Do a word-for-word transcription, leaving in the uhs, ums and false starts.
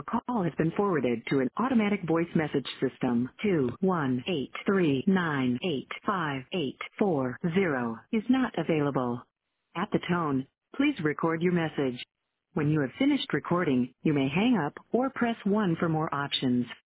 call has been forwarded to an automatic voice message system. two one eight three nine eight five eight four zero is not available. At the tone, please record your message. When you have finished recording, you may hang up or press one for more options.